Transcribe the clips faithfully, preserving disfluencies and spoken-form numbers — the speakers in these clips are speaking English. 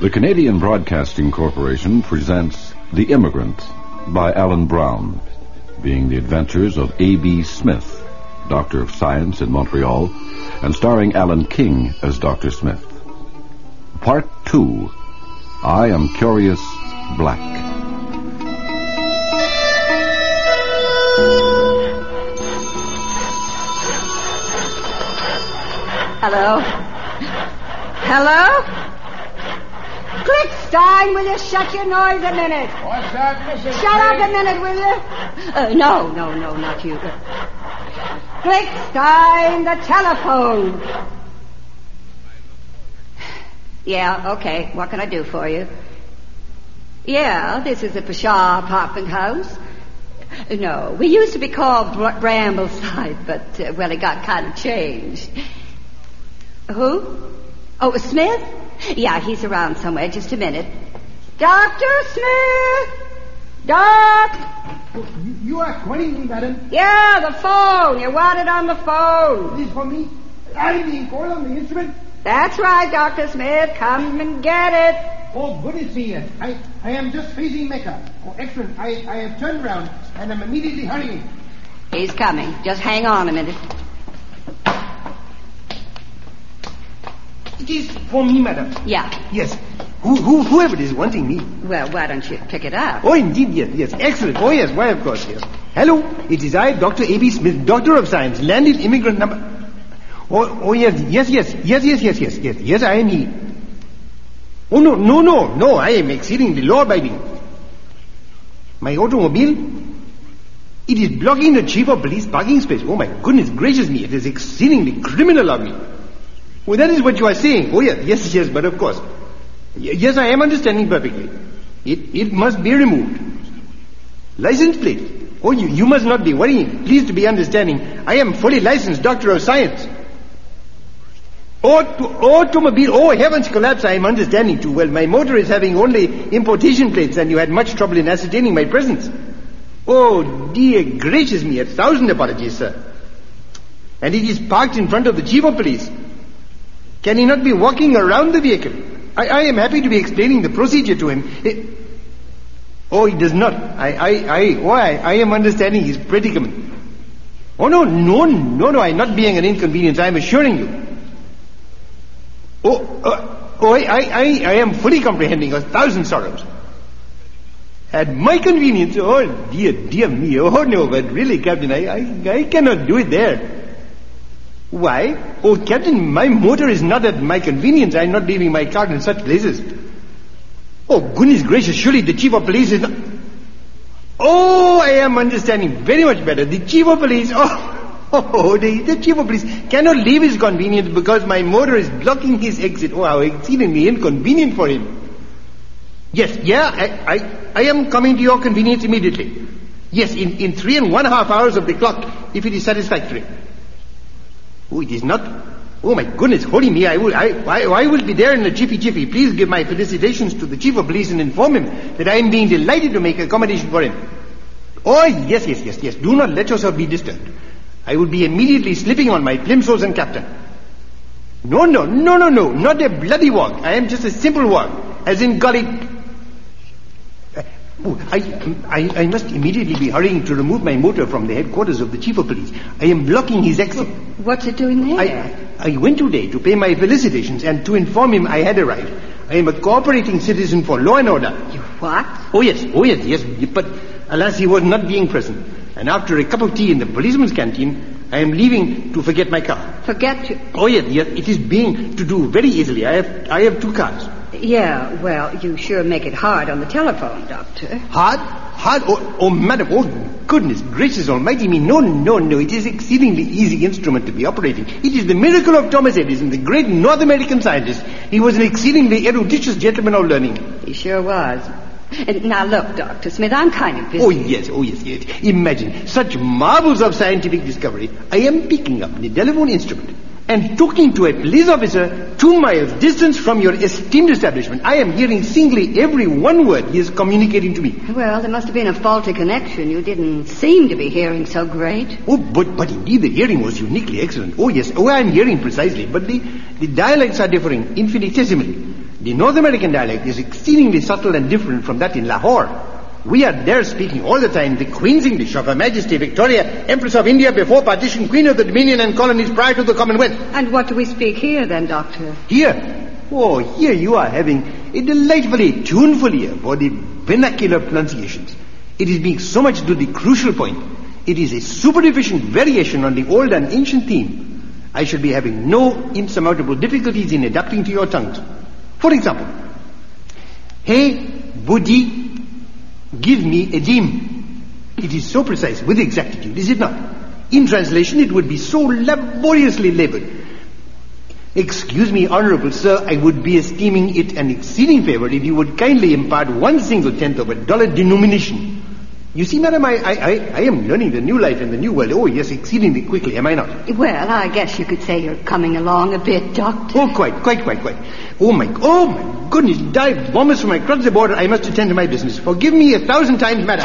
The Canadian Broadcasting Corporation presents The Immigrant by Alan Brown, being the adventures of A B Smith, Doctor of Science in Montreal, and starring Alan King as Doctor Smith. Part two, I Am Curious Black. Hello? Hello? Clickstein, will you shut your noise a minute? What's that, Missus Shut Craig? up a minute, will you? Uh, no, no, no, not you. Clickstein, the telephone. Yeah, okay. What can I do for you? Yeah, this is the Pshaw apartment house. No, we used to be called Br- Brambleside, but, uh, well, it got kind of changed. Who? Oh, Smith? Yeah, he's around somewhere. Just a minute. Doctor Smith! Doc! Oh, you, you are calling me, madam? Yeah, the phone. You want it on the phone. This is for me? I'm being called on the instrument? That's right, Doctor Smith. Come and get it. Oh, goodness me. I, I am just facing Mecca. Oh, excellent. I, I have turned round and I'm immediately hurrying. He's coming. Just hang on a minute. It is for me, madam. Yeah. Yes. Who, who, whoever is wanting me. Well, why don't you pick it up? Oh, indeed, yes, yes. Excellent. Oh, yes, why, of course, yes. Hello, it is I, Doctor A B Smith, Doctor of Science, landed immigrant number... Oh, oh, yes, yes, yes, yes, yes, yes, yes, yes, yes, I am he. Oh, no, no, no, no, I am exceedingly law-abiding. My automobile? It is blocking the chief of police parking space. Oh, my goodness gracious me, it is exceedingly criminal of me. Oh, that is what you are saying. Oh, yes, yes, yes, but of course. Y- yes, I am understanding perfectly. It, it must be removed. License plate? Oh, you, you must not be worrying. Please to be understanding. I am fully licensed Doctor of Science. Auto, automobile, oh heavens collapse, I am understanding too well. My motor is having only importation plates and you had much trouble in ascertaining my presence. Oh dear gracious me, a thousand apologies, sir. And it is parked in front of the chief of police. Can he not be walking around the vehicle? I, I am happy to be explaining the procedure to him. It, oh, he does not. I, I, I, oh, I, I am understanding his predicament. Oh no, no, no, no, I am not being an inconvenience, I am assuring you. Oh, uh, oh, I, I, I am fully comprehending a thousand sorrows. At my convenience, oh dear, dear me, oh no, but really, Captain, I, I, I cannot do it there. Why? Oh, Captain, my motor is not at my convenience. I am not leaving my car in such places. Oh, goodness gracious, surely the chief of police is not... Oh, I am understanding very much better. The chief of police, oh... Oh, the, the chief of police cannot leave his convenience because my motor is blocking his exit. Oh, how exceedingly inconvenient for him. Yes, yeah, I, I, I am coming to your convenience immediately. Yes, in, in three and one half hours of the clock, if it is satisfactory. Oh, it is not. Oh, my goodness, holy me, I will, I, I, I will be there in a jiffy jiffy. Please give my felicitations to the chief of police and inform him that I am being delighted to make accommodation for him. Oh, yes, yes, yes, yes. Do not let yourself be disturbed. I will be immediately slipping on my plimsolls, Captain. No, no, no, no, no, not a bloody wog. I am just a simple wog, as in golly... Uh, oh, I, I, I must immediately be hurrying to remove my motor from the headquarters of the chief of police. I am blocking his exit. What's it doing there? I, I went today to pay my felicitations and to inform him I had arrived. I am a cooperating citizen for law and order. You what? Oh, yes, oh, yes, yes, but alas, he was not being present. And after a cup of tea in the policeman's canteen, I am leaving to forget my car. Forget you? Oh, yes, yes, it is being to do very easily. I have, I have two cars. Yeah, well, you sure make it hard on the telephone, Doctor. Hard? Hard? Oh, oh, madam, oh, goodness gracious almighty me. No, no, no, it is exceedingly easy instrument to be operating. It is the miracle of Thomas Edison, the great North American scientist. He was an exceedingly eruditious gentleman of learning. He sure was. And now look, Doctor Smith, I'm kind of busy. Oh, yes, oh, yes, yes. Imagine, such marvels of scientific discovery. I am picking up the telephone instrument and talking to a police officer two miles distance from your esteemed establishment. I am hearing singly every one word he is communicating to me. Well, there must have been a faulty connection. You didn't seem to be hearing so great. Oh, but, but indeed the hearing was uniquely excellent. Oh, yes, oh, I am hearing precisely, but the, the dialects are differing infinitesimally. The North American dialect is exceedingly subtle and different from that in Lahore. We are there speaking all the time the Queen's English of Her Majesty Victoria, Empress of India before partition, Queen of the Dominion and colonies prior to the Commonwealth. And what do we speak here then, Doctor? Here? Oh, here you are having a delightfully tuneful ear for the vernacular pronunciations. It is being so much to the crucial point. It is a super efficient variation on the old and ancient theme. I shall be having no insurmountable difficulties in adapting to your tongues. For example, hey, Buddhi, give me a dream. It is so precise with exactitude, is it not? In translation, it would be so laboriously labored. Excuse me, honorable sir, I would be esteeming it an exceeding favor if you would kindly impart one single tenth of a dollar denomination. You see, madam, I, I, I, I am learning the new life in the new world. Oh, yes, exceedingly quickly, am I not? Well, I guess you could say you're coming along a bit, Doctor. Oh, quite, quite, quite, quite. Oh, my, oh, my goodness, dive bombers from across the border. I must attend to my business. Forgive me a thousand times, madam.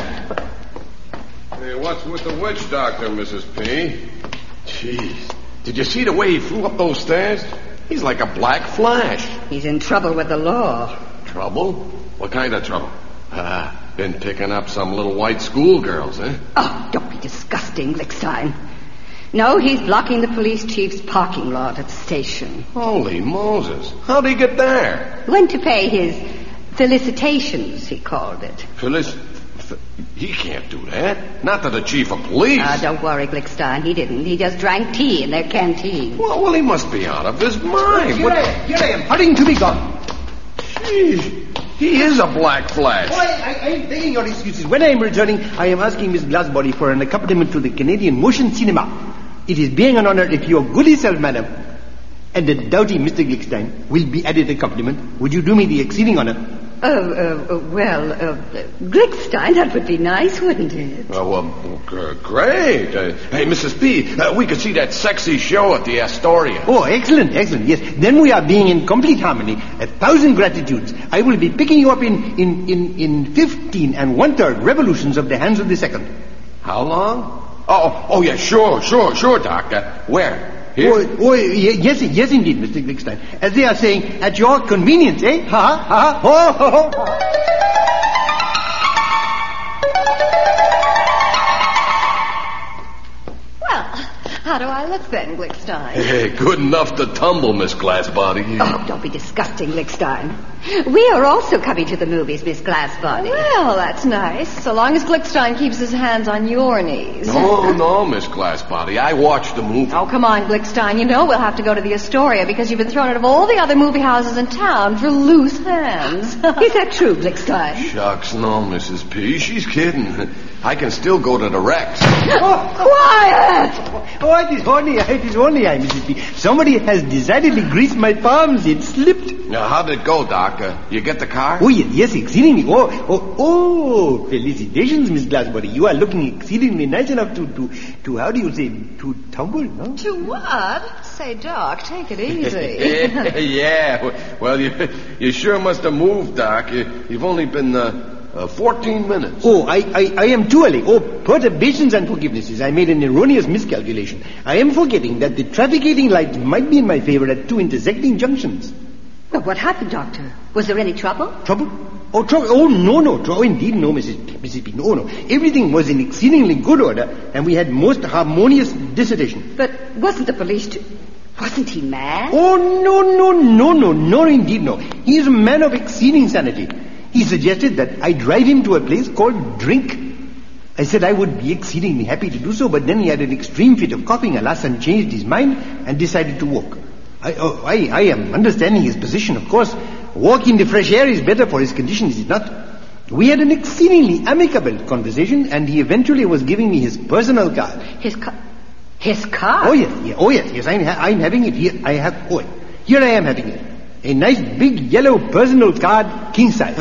Hey, what's with the witch doctor, Missus P? Jeez. Did you see the way he flew up those stairs? He's like a black flash. He's in trouble with the law. Trouble? What kind of trouble? Ah, been picking up some little white schoolgirls, eh? Oh, don't be disgusting, Glickstein. No, he's blocking the police chief's parking lot at the station. Holy Moses. How'd he get there? Went to pay his felicitations, he called it. Felic... He can't do that. Not to the chief of police. Ah, uh, don't worry, Glickstein. He didn't. He just drank tea in their canteen. Well, well, he must be out of his mind. Here, what? I am, here I am, hurrying to be gone. Jeez. He is a black flash. Oh, I, I, I am begging your excuses. When I am returning, I am asking Miss Glassbody for an accompaniment to the Canadian motion cinema. It is being an honor if your goody self, madam, and the doughty Mister Glickstein will be added accompaniment. Would you do me the exceeding honor? Uh, uh, well, uh, Glickstein, that would be nice, wouldn't it? Oh, well, uh, great. Uh, hey, Missus P, uh, we could see that sexy show at the Astoria. Oh, excellent, excellent, yes. Then we are being in complete harmony. A thousand gratitudes. I will be picking you up in, in, in, in fifteen and one-third revolutions of the hands of the second. How long? Oh, oh, yeah, sure, sure, sure, Doctor. Where? Here? Oh, oh, yes, yes, indeed, Mister Glickstein. As they are saying, at your convenience, eh? Ha, ha, ha, ho, ho, ho. How do I look then, Glickstein? Hey, good enough to tumble, Miss Glassbody. Oh, don't be disgusting, Glickstein. We are also coming to the movies, Miss Glassbody. Well, that's nice, so long as Glickstein keeps his hands on your knees. No, no, Miss Glassbody. I watched the movie. Oh, come on, Glickstein. You know we'll have to go to the Astoria because you've been thrown out of all the other movie houses in town for loose hands. Is that true, Glickstein? Shucks, no, Missus P. She's kidding. I can still go to the Rex. Oh, quiet! Oh, it is only I, it is only I, Missus P. Somebody has decidedly greased my palms. It slipped. Now, how'd it go, Doc? Uh, you get the car? Oh, yes, yes, exceedingly. Oh, oh, oh, felicitations, Miss Glassbody. You are looking exceedingly nice enough to, to, to, how do you say, to tumble, no? To what? Say, Doc, take it easy. Yeah, well, you, you sure must have moved, Doc. You, you've only been, uh, Uh, fourteen minutes. Oh, I, I, I am too early. Oh, perturbations and forgivenesses. I made an erroneous miscalculation. I am forgetting that the trafficating lights might be in my favor at two intersecting junctions. But what happened, Doctor? Was there any trouble? Trouble? Oh, trouble. Oh, no, no. Trouble. Oh, indeed, no, Missus Missus P. No, no. Everything was in exceedingly good order, and we had most harmonious dissertation. But wasn't the police too... Wasn't he mad? Oh, no, no, no, no, no, indeed, no. He is a man of exceeding sanity. He suggested that I drive him to a place called Drink. I said I would be exceedingly happy to do so, but then he had an extreme fit of coughing, alas, and changed his mind and decided to walk. I, oh, I, I am understanding his position, of course. Walk in the fresh air is better for his condition, is it not? We had an exceedingly amicable conversation, and he eventually was giving me his personal car. His car? His car? Oh, yes, yeah, oh, yes, yes, I'm, ha- I'm having it here. I have, oh, here I am having it. A nice big yellow personal card, king size.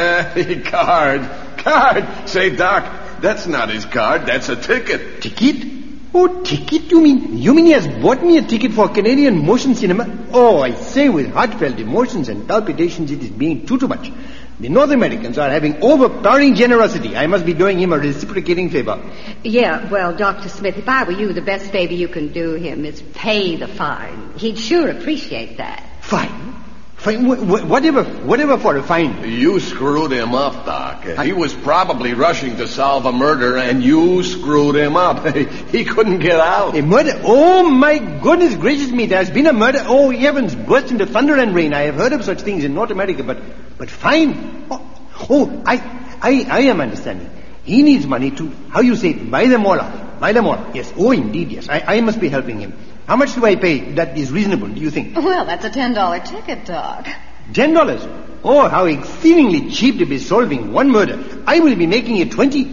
Card. Card. Say, Doc, that's not his card. That's a ticket. Ticket? Oh, ticket, you mean? You mean he has bought me a ticket for Canadian motion cinema? Oh, I say with heartfelt emotions and palpitations, it is being too, too much. The North Americans are having overpowering generosity. I must be doing him a reciprocating favor. Yeah, well, Doctor Smith, if I were you, the best favor you can do him is pay the fine. He'd sure appreciate that. Fine? Fine, wh- wh- whatever, whatever for a fine. You screwed him up, Doc. He was probably rushing to solve a murder, and you screwed him up. He couldn't get out. A murder? Oh, my goodness gracious me, there's been a murder. Oh, heavens, burst into thunder and rain. I have heard of such things in North America, but, but fine. Oh, oh I, I, I am understanding. He needs money to, how you say it, buy them all off. Buy them all. Yes, oh, indeed, yes. I, I must be helping him. How much do I pay? That is reasonable, do you think? Well, that's a ten dollar ticket, Doc. Ten dollars? Oh, how exceedingly cheap to be solving one murder. I will be making it twenty.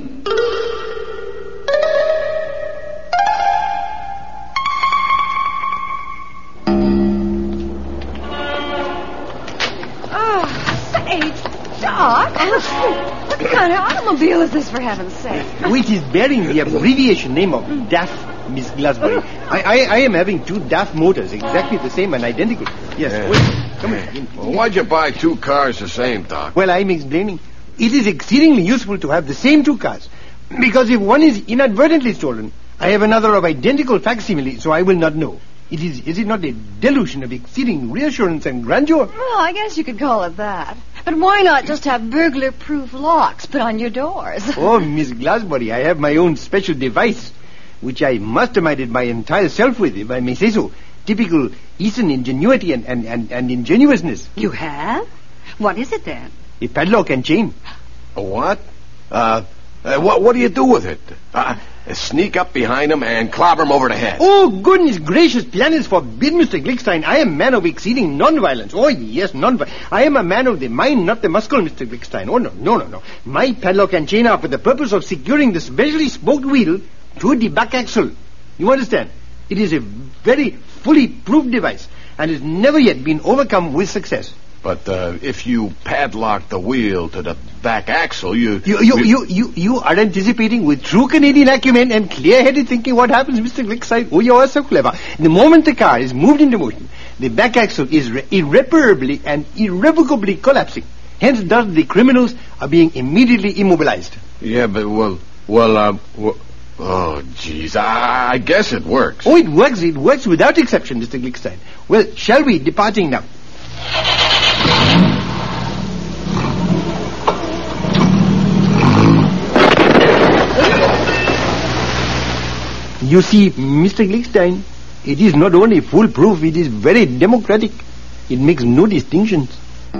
Oh, say, Doc. What kind of automobile is this, for heaven's sake? Which is bearing the abbreviation name of D A F. Miss Glasbury. I, I, I am having two D A F motors, exactly the same and identical. Yes, Yeah. wait, come in. Well, why'd you buy two cars the same, Doc? Well, I'm explaining. It is exceedingly useful to have the same two cars. Because if one is inadvertently stolen, I have another of identical facsimile, so I will not know. It is, is it not a delusion of exceeding reassurance and grandeur? Well, I guess you could call it that. But why not just have burglar-proof locks put on your doors? Oh, Miss Glasbury, I have my own special device, which I masterminded my entire self with, if I may say so. Typical Eastern ingenuity and, and, and, and ingenuousness. You have? What is it then? A padlock and chain. A what? Uh, uh, what, what do you do with it? Uh, sneak up behind him and clobber him over the head. Oh, goodness gracious, planets forbid, Mister Glickstein. I am a man of exceeding non-violence. Oh, yes, non-violence. I am a man of the mind, not the muscle, Mister Glickstein. Oh, no, no, no, no. My padlock and chain are for the purpose of securing the specially spoked wheel to the back axle. You understand? It is a very fully proved device and has never yet been overcome with success. But uh, if you padlock the wheel to the back axle, you... You, you, you, you, you are anticipating with true Canadian acumen and clear-headed thinking what happens, Mister Glickstein. Oh, you are so clever. The moment the car is moved into motion, the back axle is re- irreparably and irrevocably collapsing. Hence, thus, the criminals are being immediately immobilized. Yeah, but, well, well, uh... Well, oh, jeez, I, I guess it works. Oh, it works. It works without exception, Mister Glickstein. Well, shall we, departing now? You see, Mister Glickstein, it is not only foolproof, it is very democratic. It makes no distinctions.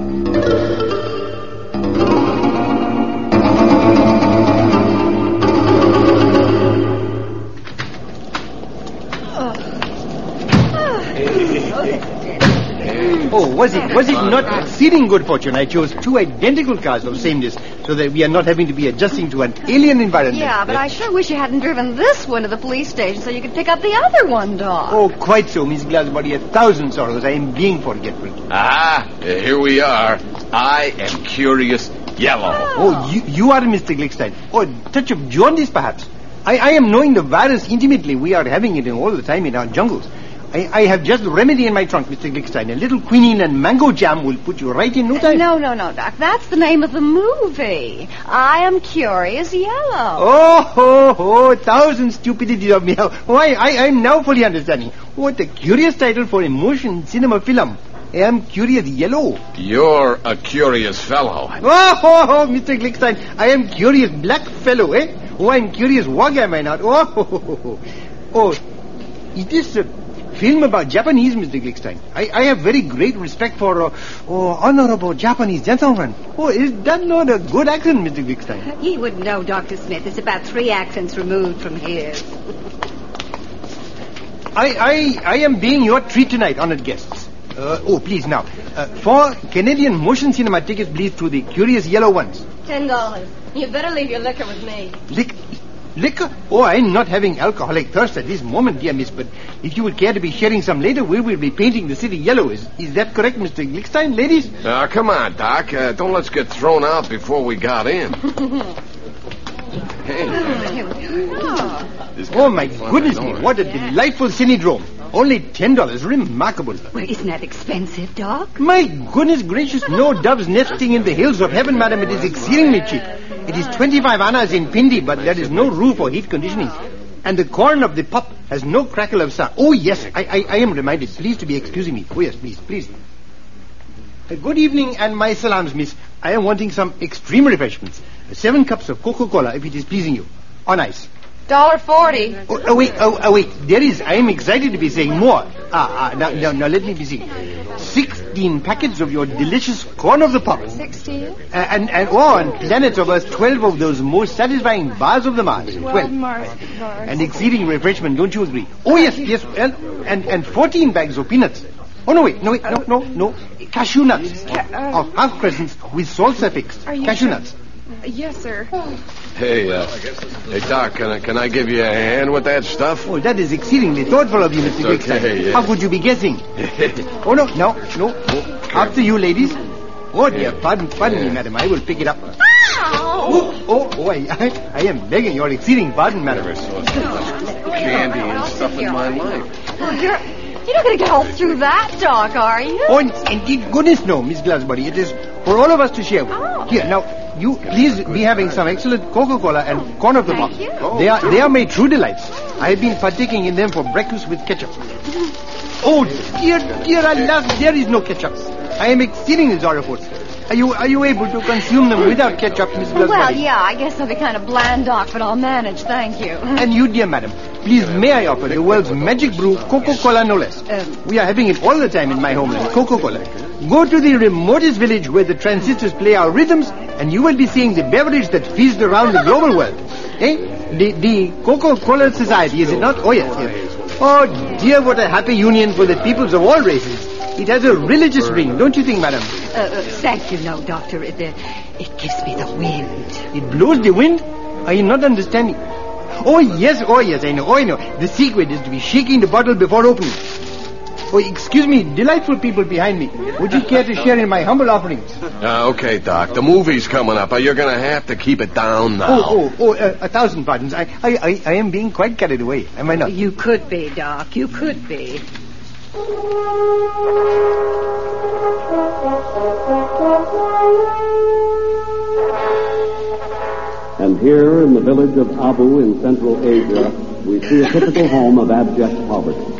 Oh, was it was it not exceeding good fortune? I chose two identical cars of sameness so that we are not having to be adjusting to an alien environment. Yeah, but I sure wish you hadn't driven this one to the police station so you could pick up the other one, Doc. Oh, quite so, Miss Glasbury. A thousand sorrows. I am being forgetful. Ah, here we are. I am Curious Yellow. Oh, you, you are Mister Glickstein. Oh, a touch of jaundice, perhaps. I, I am knowing the virus intimately. We are having it in all the time in our jungles. I, I have just the remedy in my trunk, Mister Glickstein. A little quinine and mango jam will put you right in no time. No, no, no, Doc. That's the name of the movie. I Am Curious Yellow. Oh, ho, ho, thousand stupidities of me. Oh, I, I, I'm now fully understanding. What a curious title for a motion cinema film. I Am Curious Yellow. You're a curious fellow. Oh, ho, ho, Mister Glickstein. I am curious black fellow, eh? Oh, I'm curious wog, am I not? Oh, ho, ho, ho, ho. Oh, is this a film about Japanese, Mister Glickstein? I, I have very great respect for uh, oh, honorable Japanese gentlemen. Oh, is that not a good accent, Mister Glickstein? He would know, Doctor Smith. It's about three accents removed from his. I, I, I am being your treat tonight, honored guests. Uh, oh, please, now. Uh, four Canadian motion cinema tickets, please, to the Curious Yellow ones. Ten dollars. You better leave your liquor with me. Lick, liquor? Oh, I'm not having alcoholic thirst at this moment, dear miss, but if you would care to be sharing some later, we will be painting the city yellow. Is, is that correct, Mister Glickstein, ladies? Uh, come on, Doc. Uh, don't let's get thrown out before we got in. Hey. This Oh, my gonna be fun, goodness I know me, it. what a delightful cinedrome. Only ten dollars. Remarkable. Well, isn't that expensive, Doc? My goodness gracious, no doves nesting in the hills of heaven, madam. It is exceedingly cheap. It is twenty-five annas in Pindi, but there is no roof for heat conditioning. And the corn of the pup has no crackle of sound. Oh, yes, I, I, I am reminded. Please to be excusing me. Oh, yes, please, please. Uh, good evening and my salams, miss. I am wanting some extreme refreshments. Uh, seven cups of Coca-Cola, if it is pleasing you. On ice. Dollar forty. Oh, oh, wait, oh, oh, wait. There is, I am excited to be saying more. Ah, ah, now, now, now let me be seeing. Sixteen packets of your delicious corn of the pops. Sixteen? Uh, and, and, oh, and planets of Earth, twelve of those most satisfying bars of the Mars. Twelve Mars bars. And exceeding refreshment, don't you agree? Oh, yes, yes, and, and, and fourteen bags of peanuts. Oh, no, wait, no, wait, no, no, no. Cashew nuts. Ca- Of half crescents with salsa fixed. Are you Cashew sure? nuts. Yes, sir. Hey, uh, hey, Doc, can I, can I give you a hand with that stuff? Oh, that is exceedingly thoughtful of you, Mister It's Quickstein. okay, yeah. How could you be guessing? Oh, no, no, no. After you, ladies. Oh, dear, pardon, pardon me, madam. I will pick it up. Ow! Oh, oh, oh, I, I, I am begging your exceeding pardon, madam. Never saw candy and stuff in my life. Well, you're, you're not going to get all through that, Doc, are you? Oh, indeed, goodness no, Miss Glasbody. It is for all of us to share. Oh. Here, now, you please be having some excellent Coca-Cola and corn of the pop. Thank you. They are they are my true delights. I have been partaking in them for breakfast with ketchup. Oh, dear, dear Allah, there is no ketchup. I am exceedingly sorrowful. Are you are you able to consume them without ketchup, Miss Glasbody? Well, yeah, I guess they'll be kind of bland, Doc, but I'll manage, thank you. And you, dear madam, please may I offer the world's magic brew, Coca-Cola no less. Um, We are having it all the time in my homeland, Coca-Cola. Go to the remotest village where the transistors play our rhythms, and you will be seeing the beverage that feasts around the global world. Eh? The, the Coca-Cola Society, is it not? Oh, yes, yes. Oh, dear, what a happy union for the peoples of all races. It has a religious ring, don't you think, madam? uh, uh, thank you, no, Doctor. It, uh, it gives me the wind. It blows the wind? Are you not understanding? Oh, yes, oh, yes, I know, oh, I know. The secret is to be shaking the bottle before opening. Oh, excuse me, delightful people behind me. Would you care to share in my humble offerings? Uh, okay, Doc, the movie's coming up. You're going to have to keep it down now. Oh, oh, oh, uh, a thousand pardons. I, I, I, I am being quite carried away, am I not? You could be, Doc. You could be. And here in the village of Abu in Central Asia, we see a typical home of abject poverty.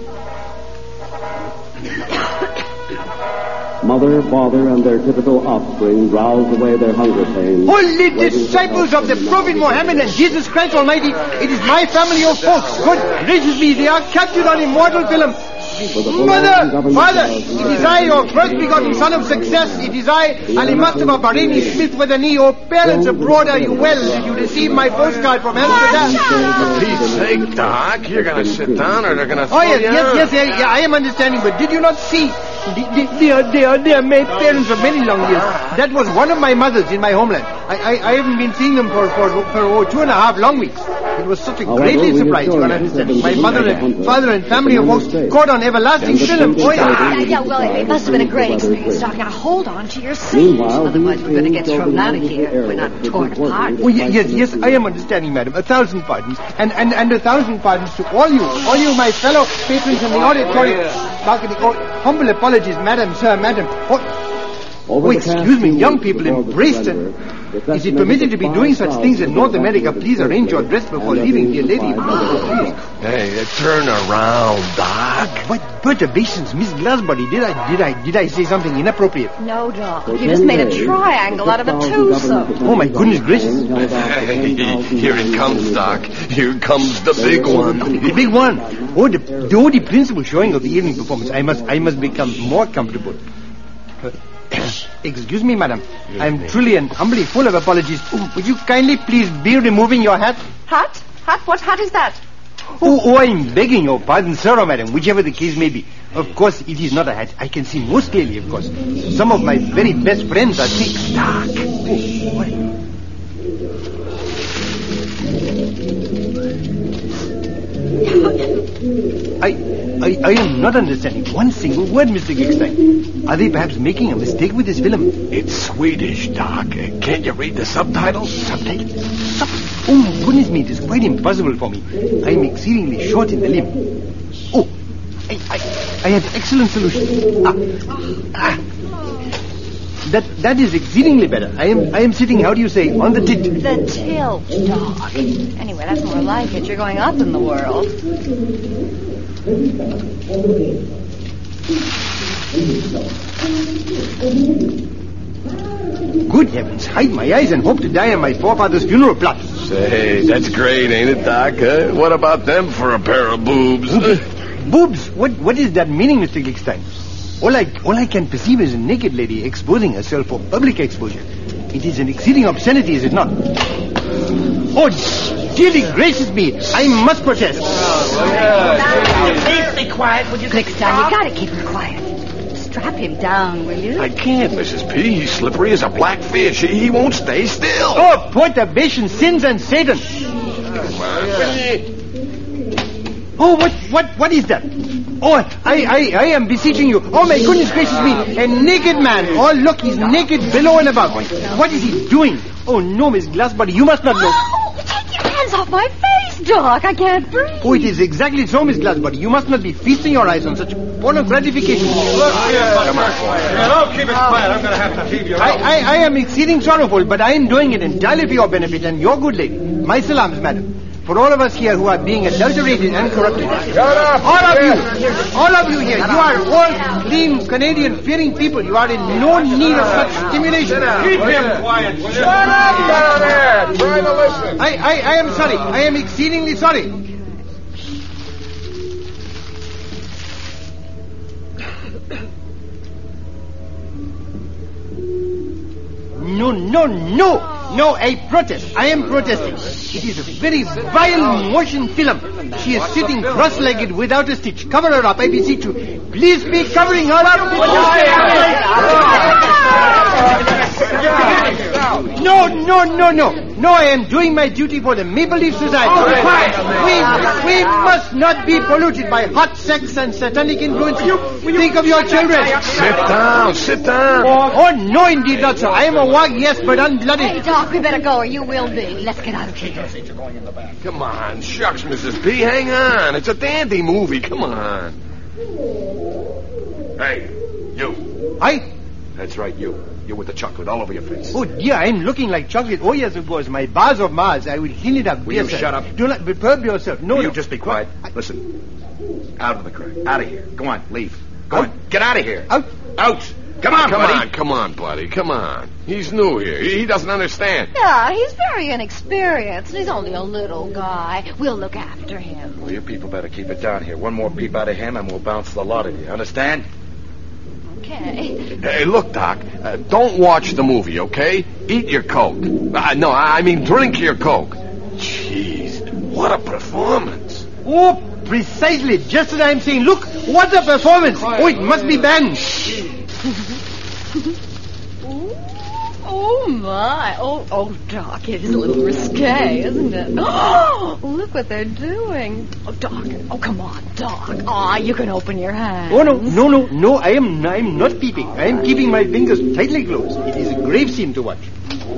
Mother, father, and their typical offspring drowse away their hunger pains. Holy disciples of the Prophet Muhammad and Jesus Christ Almighty, it is my family of folks. Good gracious me, they are captured on immortal film. Mother, father, it is I, your first begotten son of success. It is I, Ali Mustafa Bahraini Smith with a knee. Oh, parents abroad, are you well? Did you receive my postcard from Amsterdam? For Pete's sake, Doc, you're going to sit down or they're going to throw Oh, yes, you yes, out. yes, yes, yeah, I am understanding, but did you not see? They, they, they, are, they, are, they are my parents of many long years. That was one of my mothers in my homeland. I, I, I haven't been seeing them for, for, for oh, two and a half long weeks. It was such a However, greatly we surprise, you can understand. My mother and father and family of folks caught on everlasting film. Oh, Yeah, yeah. yeah, well, it must have been a great experience, Doc. Now, hold on to your seat. Meanwhile, Otherwise, we're going to get thrown out of here. We're not torn apart. Oh, ye- yes, yes, I am understanding, madam. A thousand pardons. And, and, and a thousand pardons to all you, all you, my fellow patrons in the auditorium. Balcony. Oh, humble apologies, madam, sir, madam. Oh, Over oh, the excuse past me, few young weeks people before in the Braced. surrender, it's Is it estimated permitted to be that doing such five things in thousand North America? people Please arrange your dress before and leaving, the dear lady. five Hey, uh, turn around, Doc. What perturbations, Miss Glassbody? Did I, did I, did I say something inappropriate? No, Doc. For You just ten made a days, triangle out of a six thousand twosome. government Oh, my goodness gracious. held out for Hey, ten thousand here it comes, Doc. Here comes the big one. The big one. Oh, the, the, oh, the principal showing of the evening performance. I must, I must become more comfortable. Uh, excuse me, madam. I am truly and humbly full of apologies. Oh, would you kindly please be removing your hat? Hat? Hat? What hat is that? Oh, oh, I'm begging your pardon, sir or madam, whichever the case may be. Of course, it is not a hat. I can see most clearly, of course. Some of my very best friends are thick, dark. Oh, what? I, I, I am not understanding one single word, Mister Gigstein. Are they perhaps making a mistake with this film? It's Swedish, Doc. Uh, Can't you read the subtitles? Subtitles? Sub- oh, my goodness me, it is quite impossible for me. I am exceedingly short in the limb. Oh, I, I, I have excellent solution. Ah, ah. That, that is exceedingly better. I am, I am sitting, how do you say, on the tit. The tilt, Doc. Anyway, that's more like it. You're going up in the world. Good heavens, hide my eyes and hope to die on my forefather's funeral plot. Say, that's great, ain't it, Doc? Huh? What about them for a pair of boobs? Boobs? What What is that meaning, Mister Glickstein? All I, all I can perceive is a naked lady exposing herself for public exposure. It is an exceeding obscenity, is it not? Oh, dearly gracious me, I must protest. Please be quiet, would you? Glickstein, you gotta keep him quiet. Strap him down, will you? I can't, Missus P. He's slippery as a black fish. He, he won't stay still. Oh, perturbation, sins, and Satan. Come on. Oh, what, what, what is that? Oh, I, I, I am beseeching you. Oh, my goodness gracious me. A naked man. Oh, look, he's naked below and above. What is he doing? Oh, no, Miss Glassbody, you must not know. Oh, take your hands off my face, Doc. I can't breathe. Oh, it is exactly so, Miss Glassbody. You must not be feasting your eyes on such porno gratification. Come on. Don't keep it quiet. I'm going to have to feed you. I, I, I am exceeding sorrowful, but I am doing it entirely for your benefit and your good lady. My salams, madam. For all of us here who are being adulterated and corrupted. Shut up! All of you, all of you here, you are all clean, Canadian-fearing people. You are in no need of such stimulation. Keep him quiet. Shut up down there! Try to listen. I, I, I am sorry. I am exceedingly sorry. No, no, no! No, I protest. I am protesting. It is a very vile motion film. She is sitting cross-legged without a stitch. Cover her up, I beseech you. Please be covering her up. No, no, no, no. No, I am doing my duty for the Maple Leaf Society. We, we must not be polluted by hot sex and satanic influence. Think of your children. Sit down, sit down. Oh, no, indeed not so. I am a wag, yes, but unblooded. Hey, Doc, we better go or you will be. Let's get out of here. Come on, shucks, Missus P. Hang on. It's a dandy movie. Come on. Hey, you. I? That's right, you. You with the chocolate all over your face. Oh, dear, I'm looking like chocolate. Oh, yes, of course. My bars of Mars. I will clean it up. Will yes, you sir. shut up? Do not perturb yourself. No, Will no. you just be quiet? I- Listen. Out of the crack. Out of here. Go on, leave. Go Out? on. Get out of here. Out? Out. Come on, Come buddy. on, come on, buddy. Come on. He's new here. He he doesn't understand. Yeah, he's very inexperienced. He's only a little guy. We'll look after him. Well, you people better keep it down here. One more peep out of him and we'll bounce the lot of you. Understand? Okay. Hey, look, Doc. Uh, don't watch the movie, okay? Eat your Coke. Uh, no, I mean drink your Coke. Jeez, what a performance. Oh, precisely. Just as I'm saying. Look, what a performance. Oh, it must be banned. Oh, my. Oh, oh, Doc, it is a little risque, isn't it? Oh, look what they're doing. Oh, Doc. Oh, come on, Doc. Aw, you can open your hands. Oh, no, no, no, no. I am, I am not peeping. I am keeping my fingers tightly closed. It is a grave scene to watch.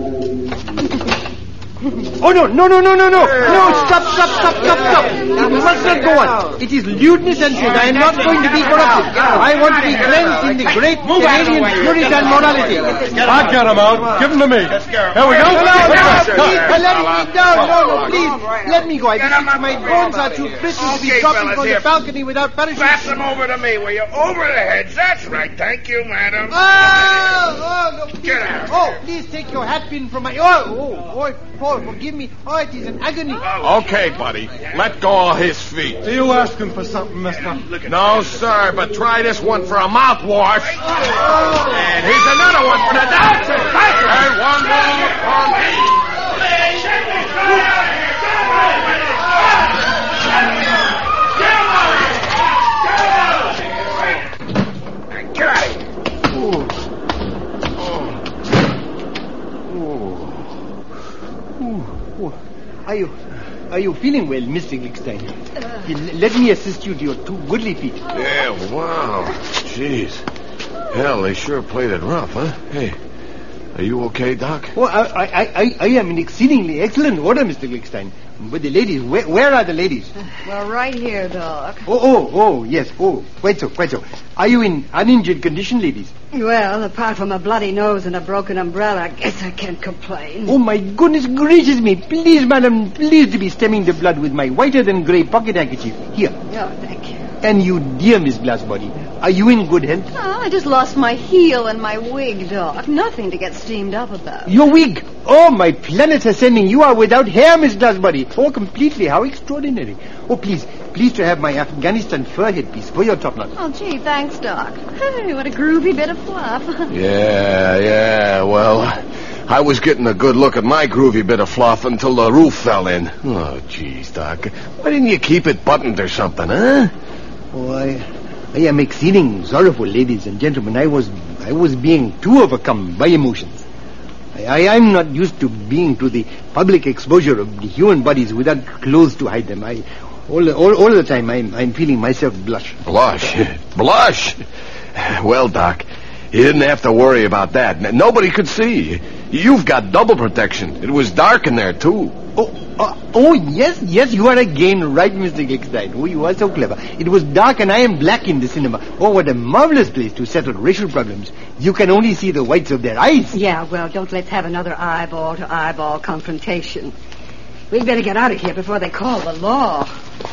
Oh, no, no, no, no, no, no. No, stop, stop, stop, stop, stop. It must not go on. It is lewdness and sin. I am not going to be corrupted. I want to be cleansed in the great Canadian Puritan morality. I'll get him out. Give him to me. Here we go. No, no, no, please, let me down. No, no, please. Let me go. I beseech you, my bones are too brittle to be dropping from the balcony without parachute. Pass them over to me, will you? Over the heads. That's right. Thank you, madam. Oh, oh, no, please. Get out. Oh, please take your hat pin from my... Oh, oh, oh, Paul, forgive me. Oh, it is an agony. Okay, buddy. Let go of his feet. Are you asking for something, mister? No, sir, but try this one for a mouthwash. And here's another one for the doctor. And one more for me. Get out of here. Are you, are you feeling well, Mister Glickstein? Uh, Let me assist you to your two goodly feet. Yeah, wow. Jeez. Hell, they sure played it rough, huh? Hey, are you okay, Doc? Oh, I, I, I, I am in exceedingly excellent order, Mister Glickstein. But the ladies, where, where are the ladies? Well, right here, Doc. Oh, oh, oh, yes, oh, quite so, quite so. Are you in uninjured condition, ladies? Well, apart from a bloody nose and a broken umbrella, I guess I can't complain. Oh, my goodness gracious me. Please, madam, please to be stemming the blood with my whiter-than-grey pocket handkerchief. Here. Oh, thank you. And you dear Miss Glassbody, are you in good health? Oh, I just lost my heel and my wig, Doc. Nothing to get steamed up about. Your wig! Oh, my planets are sending. You are without hair, Miss Glassbody. Oh, completely. How extraordinary. Oh, please, please to have my Afghanistan fur headpiece for your top knot. Oh, gee, thanks, Doc. Hey, what a groovy bit of fluff. Yeah, yeah, well, I was getting a good look at my groovy bit of fluff until the roof fell in. Oh, jeez, Doc. Why didn't you keep it buttoned or something, huh? Oh, I, I am exceeding sorrowful, ladies and gentlemen. I was I was being too overcome by emotions. I, I am not used to being to the public exposure of the human bodies without clothes to hide them. I all all, all the time I'm I'm feeling myself blush. Blush? Blush? Well, Doc, you didn't have to worry about that. N- Nobody could see. You've got double protection. It was dark in there, too. Oh, uh, oh, yes, yes, you are again right, Mister Glickstein. Oh, you are so clever. It was dark and I am black in the cinema. Oh, what a marvelous place to settle racial problems. You can only see the whites of their eyes. Yeah, well, don't let's have another eyeball-to-eyeball confrontation. We'd better get out of here before they call the law.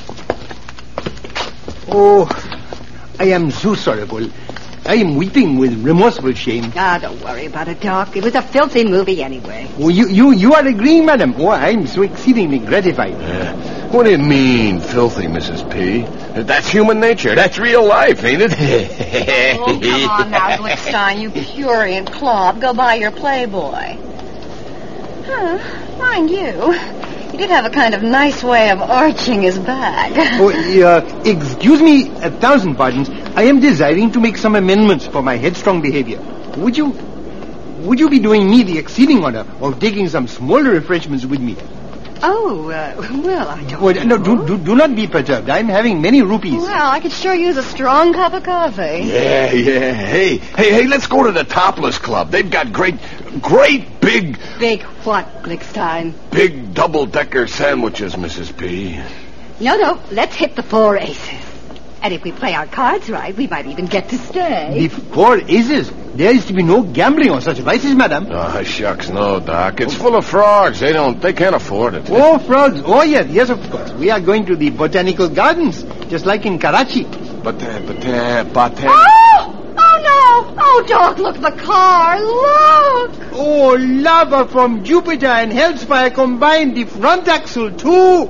Oh, I am so sorrowful. I am weeping with remorseful shame. Ah, don't worry about it, Doc. It was a filthy movie anyway. Oh, you, you, you are agreeing, madam? Oh, I'm so exceedingly gratified. Uh, what do you mean, filthy, Missus P? That's human nature. That's real life, ain't it? Oh, come on now, Glickstein, you prurient clod. Go buy your Playboy. Huh, mind you, he did have a kind of nice way of arching his back. Oh, uh, excuse me, a thousand pardons. I am desiring to make some amendments for my headstrong behavior. Would you, would you be doing me the exceeding honor of taking some smaller refreshments with me? Oh, uh, well, I don't Oh, know. no, do, do, do not be perturbed. I'm having many rupees. Well, I could sure use a strong cup of coffee. Yeah, yeah. Hey, hey, hey, let's go to the Topless Club. They've got great, great big, Big what, Glickstein? big double-decker sandwiches, Missus P. No, no, let's hit the four aces. And if we play our cards right, we might even get to stay. The four aces. There is to be no gambling on such vices, madam. Oh, shucks, no, Doc. It's full of frogs. They don't, they can't afford it. Oh, frogs. Oh, yes, yes, of course. We are going to the botanical gardens, just like in Karachi. But, uh, but, uh, but, uh... Oh! Oh, no! Oh, Doc, look at the car. Look! Oh, lava from Jupiter and Hellspire combined, the front axle, too.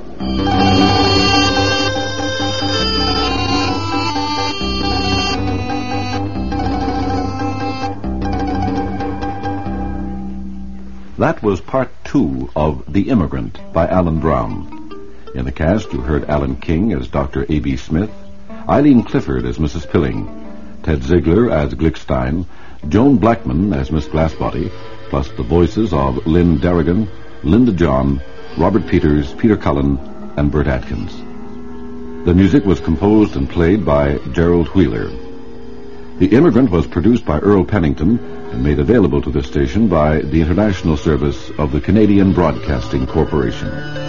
That was part two of The Immigrant by Alan Brown. In the cast, you heard Alan King as Doctor A B Smith, Eileen Clifford as Missus Pilling, Ted Ziegler as Glickstein, Joan Blackman as Miss Glassbody, plus the voices of Lynn Derrigan, Linda John, Robert Peters, Peter Cullen, and Bert Atkins. The music was composed and played by Gerald Wheeler. The Immigrant was produced by Earl Pennington and made available to this station by the International Service of the Canadian Broadcasting Corporation.